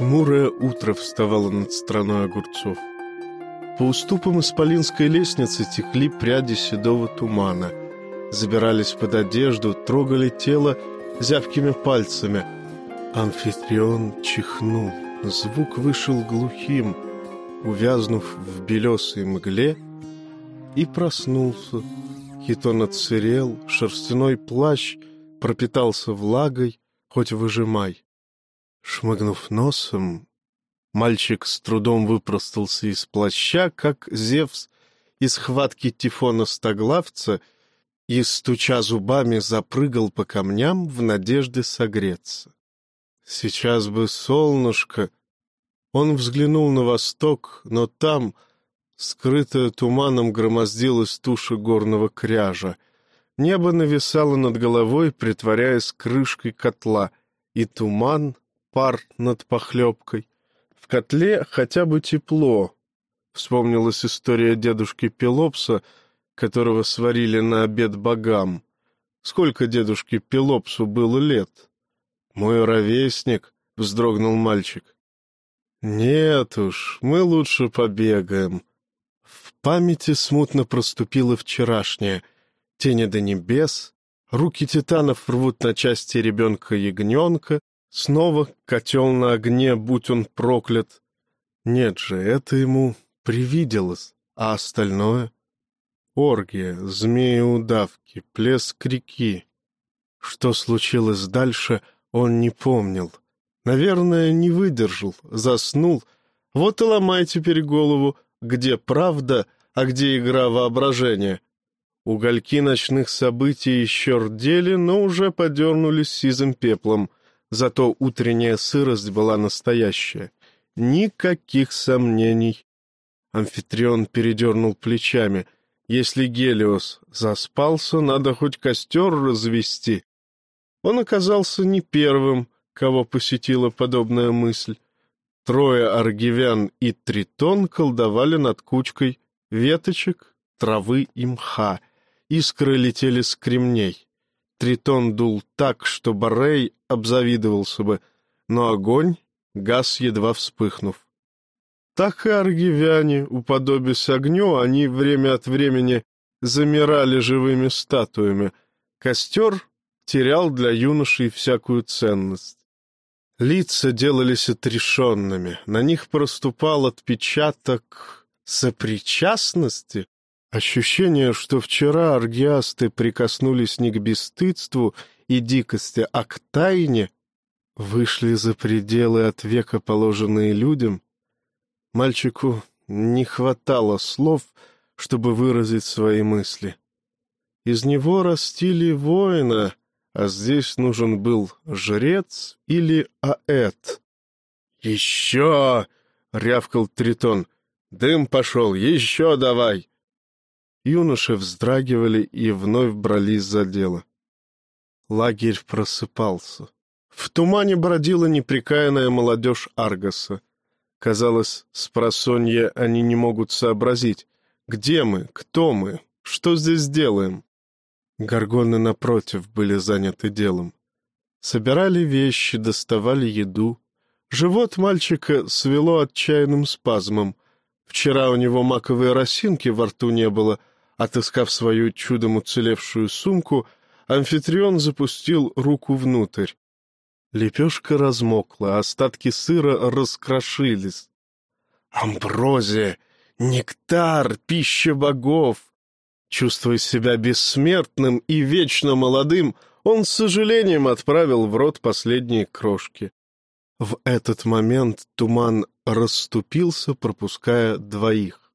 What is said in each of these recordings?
Хмурое утро вставало над страной огурцов. По уступам исполинской лестницы текли пряди седого тумана, забирались под одежду, трогали тело зябкими пальцами. Амфитрион чихнул, звук вышел глухим, увязнув в белесой мгле, и проснулся. Хитон отсырел, шерстяной плащ пропитался влагой, хоть выжимай. Шмыгнув носом, мальчик с трудом выпростался из плаща, как Зевс из схватки Тифона Стоглавца, и, стуча зубами, запрыгал по камням в надежде согреться. Сейчас бы солнышко. Он взглянул на восток, но там, скрытая туманом, громоздилась туша горного кряжа. Небо нависало над головой, притворяясь крышкой котла, и туман, пар над похлебкой. В котле хотя бы тепло. Вспомнилась история дедушки Пелопса, которого сварили на обед богам. Сколько дедушке Пелопсу было лет? «Мой ровесник», — вздрогнул мальчик. «Нет уж, мы лучше побегаем». В памяти смутно проступило вчерашнее. Тени до небес, руки титанов рвут на части ребенка-ягненка, снова котел на огне, будь он проклят. Нет же, это ему привиделось, а остальное? Оргия, змеи-удавки, плеск реки. Что случилось дальше, он не помнил. Наверное, не выдержал, заснул. Вот и ломай теперь голову, где правда, а где игра воображения. Угольки ночных событий еще рдели, но уже подернулись сизым пеплом. Зато утренняя сырость была настоящая. Никаких сомнений. Амфитрион передернул плечами. Если Гелиос заспался, надо хоть костер развести. Он оказался не первым, кого посетила подобная мысль. Трое аргивян и Тритон колдовали над кучкой веточек, травы и мха. Искры летели с кремней. Тритон дул так, что Борей обзавидовался бы, но огонь гас, едва вспыхнув. Так и аргивяне, уподобясь огню, они время от времени замирали живыми статуями. Костер терял для юношей всякую ценность. Лица делались отрешенными, на них проступал отпечаток сопричастности. Ощущение, что вчера аргиасты прикоснулись не к бесстыдству и дикости, а к тайне, вышли за пределы от века, положенные людям. Мальчику не хватало слов, чтобы выразить свои мысли. Из него растили воина, а здесь нужен был жрец или аэт. «Еще!» — рявкал Тритон. «Дым пошел! Еще давай!» Юноши вздрагивали и вновь брались за дело. Лагерь просыпался. В тумане бродила непрекаянная молодежь Аргоса. Казалось, спросонья они не могут сообразить, где мы, кто мы, что здесь делаем. Горгоны, напротив, были заняты делом. Собирали вещи, доставали еду. Живот мальчика свело отчаянным спазмом. Вчера у него маковой росинки во рту не было. Отыскав свою чудом уцелевшую сумку, Амфитрион запустил руку внутрь. Лепешка размокла, остатки сыра раскрошились. Амброзия, нектар, пища богов! Чувствуя себя бессмертным и вечно молодым, он с сожалением отправил в рот последние крошки. В этот момент туман расступился, пропуская двоих.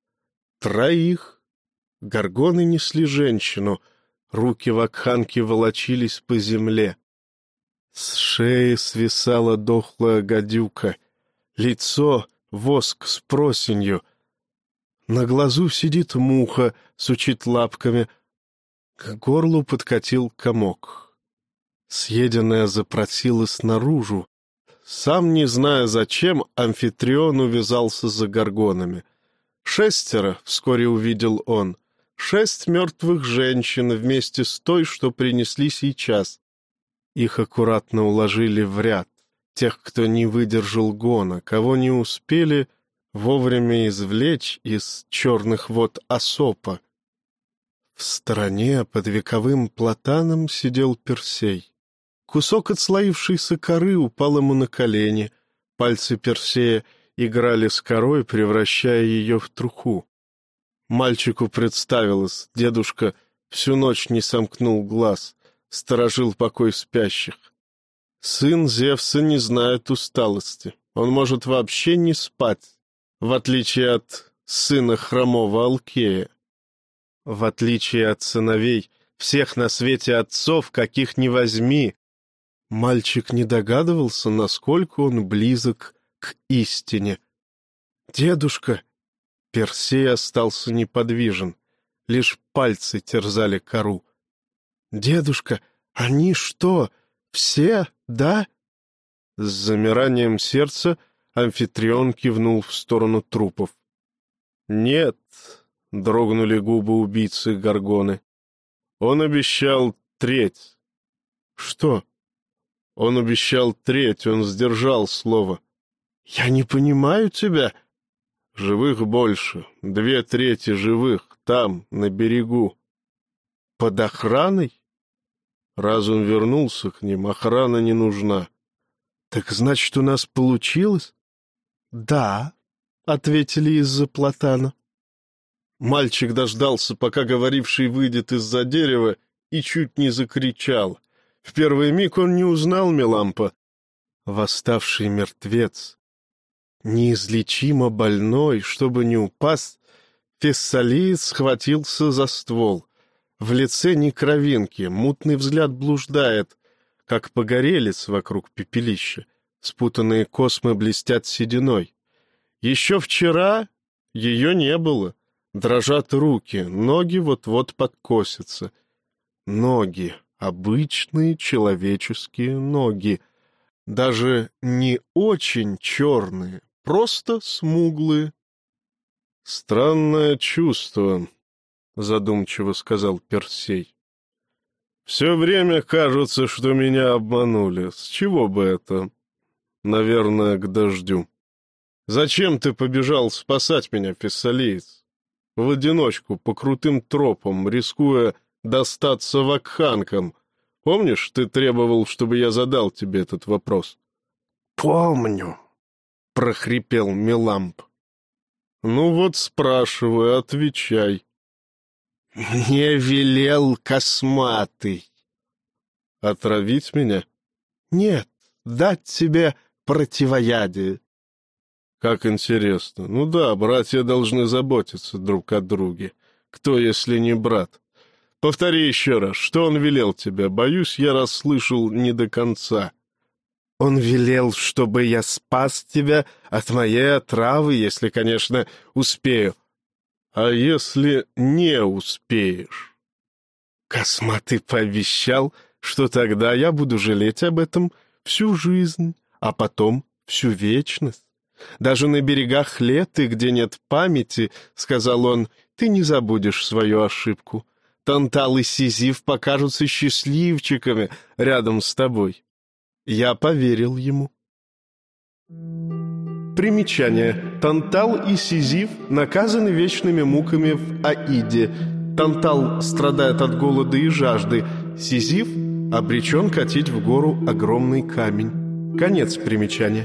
Троих. Горгоны несли женщину, руки вакханки волочились по земле. С шеи свисала дохлая гадюка, лицо — воск с просенью. На глазу сидит муха, сучит лапками. К горлу подкатил комок. Съеденная запросилась наружу. Сам не зная зачем, Амфитрион увязался за горгонами. 6, вскоре увидел он, 6 мертвых женщин вместе с той, что принесли сейчас. Их аккуратно уложили в ряд. тех, кто не выдержал гона, кого не успели вовремя извлечь из черных вод Асопа. В стороне под вековым платаном сидел Персей. Кусок отслоившейся коры упал ему на колени, пальцы Персея играли с корой, превращая ее в труху. Мальчику представилось, дедушка всю ночь не сомкнул глаз, сторожил покой спящих. Сын Зевса не знает усталости, он может вообще не спать, в отличие от сына хромого Алкея. В отличие от сыновей всех на свете отцов, каких ни возьми, мальчик не догадывался, насколько он близок к истине. «Дедушка!» Персей остался неподвижен, лишь пальцы терзали кору. «Дедушка, они что, все, да?» С замиранием сердца Амфитрион кивнул в сторону трупов. «Нет», — дрогнули губы убийцы Горгоны. «Он обещал треть». «Что?» «Он обещал треть, он сдержал слово». «Я не понимаю тебя». «Живых больше, 2/3 живых, там, на берегу». «Под охраной?» Разум вернулся к ним, охрана не нужна. «Так значит, у нас получилось?» «Да», — ответили из-за платана. Мальчик дождался, пока говоривший выйдет из-за дерева, и чуть не закричал. В первый миг он не узнал Мелампа. Восставший мертвец, неизлечимо больной, чтобы не упасть, фессалиец схватился за ствол. В лице ни кровинки, мутный взгляд блуждает, как погорелец вокруг пепелища. Спутанные космы блестят сединой. Еще вчера ее не было. Дрожат руки, ноги вот-вот подкосятся. Ноги, обычные человеческие ноги. Даже не очень черные, просто смуглые. «Странное чувство», — задумчиво сказал Персей. «Все время кажется, что меня обманули. С чего бы это? Наверное, к дождю. Зачем ты побежал спасать меня, фессалиец? В одиночку, по крутым тропам, рискуя достаться вакханкам. Помнишь, ты требовал, чтобы я задал тебе этот вопрос?» «Помню», — прохрипел Меламп. «Ну вот спрашиваю, отвечай». «Мне велел косматый». «Отравить меня?» «Нет, дать тебе противоядие». «Как интересно. Ну да, братья должны заботиться друг о друге. Кто, если не брат? Повтори еще раз, что он велел тебе? Боюсь, я расслышал не до конца». «Он велел, чтобы я спас тебя от моей отравы, если, конечно, успею». «А если не успеешь?» «Косматый пообещал, что тогда я буду жалеть об этом всю жизнь, а потом всю вечность. Даже на берегах Леты, где нет памяти, — сказал он, — ты не забудешь свою ошибку. Тантал и Сизиф покажутся счастливчиками рядом с тобой». Я поверил ему. Примечание. Тантал и Сизиф наказаны вечными муками в Аиде. Тантал страдает от голода и жажды. Сизиф обречен катить в гору огромный камень. Конец примечания.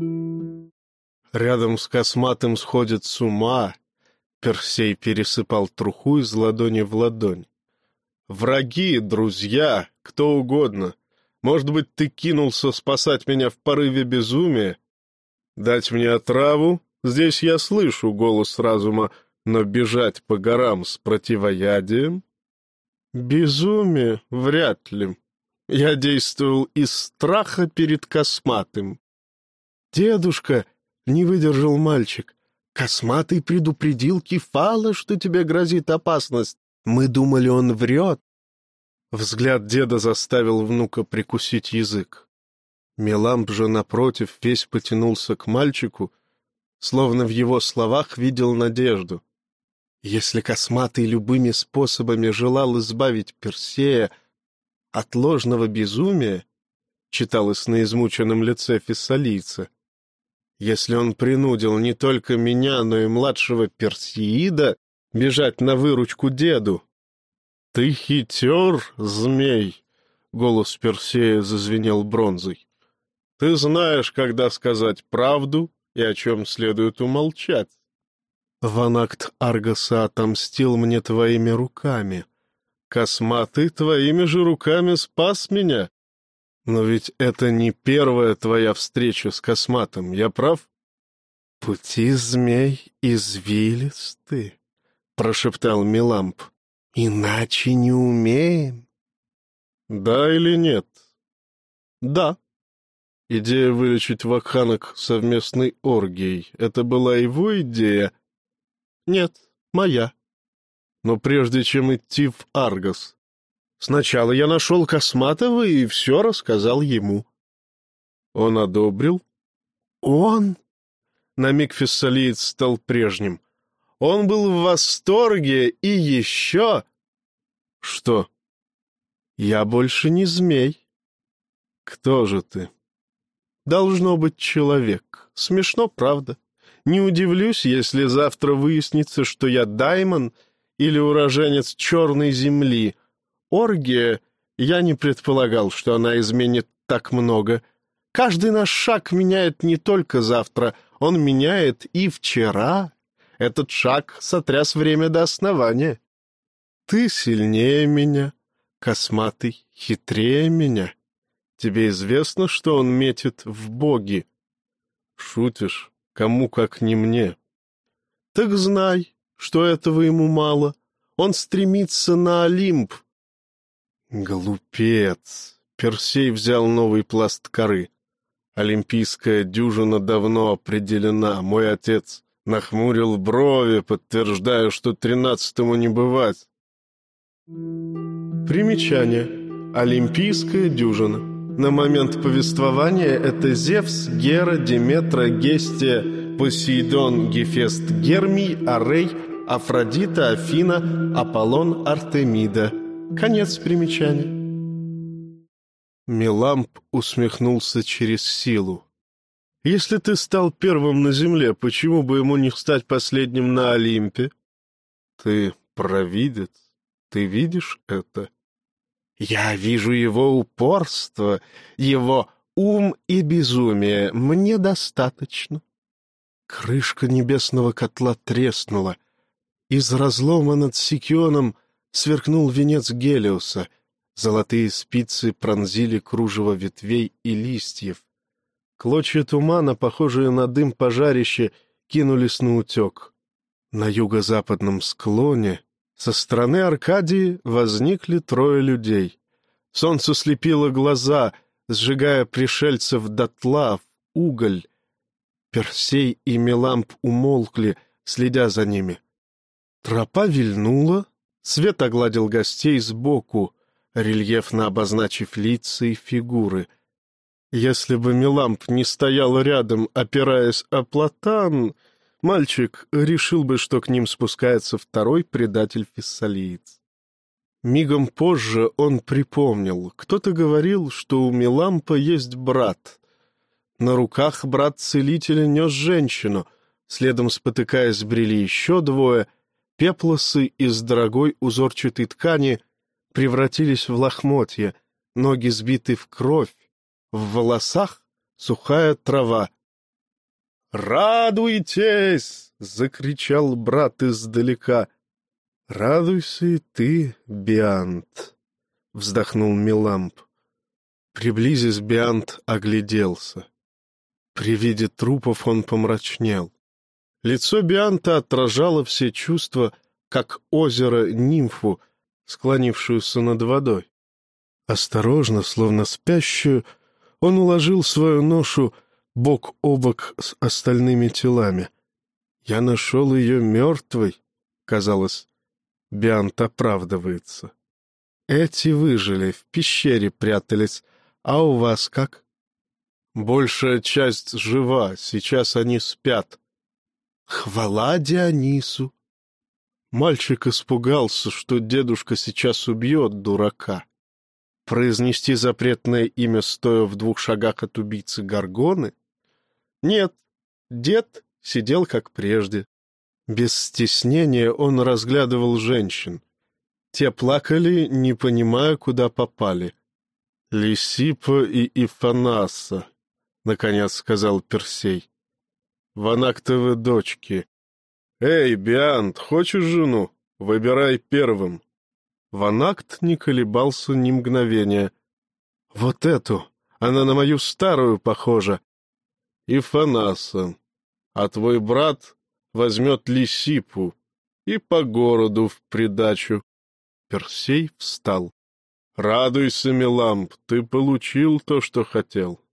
Рядом с косматым сходит с ума. Персей пересыпал труху из ладони в ладонь. «Враги, друзья, кто угодно. Может быть, ты кинулся спасать меня в порыве безумия? Дать мне отраву? Здесь я слышу голос разума, но бежать по горам с противоядием? Безумие? Вряд ли. Я действовал из страха перед косматым». «Дедушка!» — не выдержал мальчик. «Косматый предупредил Кефала, что тебе грозит опасность. Мы думали, он врет». Взгляд деда заставил внука прикусить язык. Меламп же, напротив, весь потянулся к мальчику, словно в его словах видел надежду. Если Косматый любыми способами желал избавить Персея от ложного безумия, читалось на измученном лице фессалийца. Если он принудил не только меня, но и младшего Персеида бежать на выручку деду. — Ты хитер, змей! — голос Персея зазвенел бронзой. — Ты знаешь, когда сказать правду и о чем следует умолчать. Ванакт Аргоса отомстил мне твоими руками. Косматый твоими же руками спас меня. Но ведь это не первая твоя встреча с Косматым, я прав? — Пути змей извилисты, — прошептал Меламп. — Иначе не умеем. — Да или нет? — Да. Идея вылечить вакханок совместной оргией — это была его идея? — Нет, моя. Но прежде чем идти в Аргос, сначала я нашел Косматова и все рассказал ему. Он одобрил? Он? На миг фессалиец стал прежним. Он был в восторге и еще... Что? Я больше не змей. Кто же ты? Должно быть человек. Смешно, правда? Не удивлюсь, если завтра выяснится, что я даймон или уроженец Черной земли. Оргия, я не предполагал, что она изменит так много. Каждый наш шаг меняет не только завтра, он меняет и вчера. Этот шаг сотряс время до основания. Ты сильнее меня, Косматый хитрее меня. Тебе известно, что он метит в боги? Шутишь, кому как не мне. Так знай, что этого ему мало. Он стремится на Олимп. Глупец. Персей взял новый пласт коры. Олимпийская дюжина давно определена. Мой отец нахмурил брови, подтверждая, что 13-му не бывать. Примечание. Олимпийская дюжина. На момент повествования это Зевс, Гера, Деметра, Гестия, Посейдон, Гефест, Гермий, Арей, Афродита, Афина, Аполлон, Артемида. Конец примечания. Меламп усмехнулся через силу. «Если ты стал первым на земле, почему бы ему не стать последним на Олимпе? Ты провидец, ты видишь это?» «Я вижу его упорство, его ум и безумие. Мне достаточно». Крышка небесного котла треснула. Из разлома над Сикионом сверкнул венец Гелиоса. Золотые спицы пронзили кружево ветвей и листьев. Клочья тумана, похожие на дым пожарища, кинулись на утек. На юго-западном склоне со стороны Аркадии возникли трое людей. Солнце слепило глаза, сжигая пришельцев дотла в уголь. Персей и Меламп умолкли, следя за ними. Тропа вильнула, свет огладил гостей сбоку, рельефно обозначив лица и фигуры. Если бы Меламп не стоял рядом, опираясь о платан, мальчик решил бы, что к ним спускается второй предатель-фессалиец. Мигом позже он припомнил, кто-то говорил, что у Мелампа есть брат. На руках брат целителя нес женщину, следом спотыкаясь брели еще двое, пеплосы из дорогой узорчатой ткани превратились в лохмотья, ноги сбиты в кровь, в волосах сухая трава. «Радуйтесь!» — закричал брат издалека. «Радуйся и ты, Биант!» — вздохнул Меламп. Приблизясь, Биант огляделся. При виде трупов он помрачнел. Лицо Бианта отражало все чувства, как озеро нимфу, склонившуюся над водой. Осторожно, словно спящую, он уложил свою ношу бок о бок с остальными телами. «Я нашел ее мертвой», — казалось, Биант оправдывается. «Эти выжили, в пещере прятались, а у вас как?» «Большая часть жива, сейчас они спят». «Хвала Дионису!» Мальчик испугался, что дедушка сейчас убьет дурака. Произнести запретное имя, стоя в 2 шагах от убийцы Горгоны? Нет, дед сидел как прежде. Без стеснения он разглядывал женщин. Те плакали, не понимая, куда попали. «Лисипа и Ифанаса», — наконец сказал Персей. «Ванактовы дочки. Эй, Биант, хочешь жену? Выбирай первым». Ванакт не колебался ни мгновения. «Вот эту! Она на мою старую похожа!» «Ифанаса, а твой брат возьмет Лисипу и по городу в придачу». Персей встал. «Радуйся, Меламп, ты получил то, что хотел.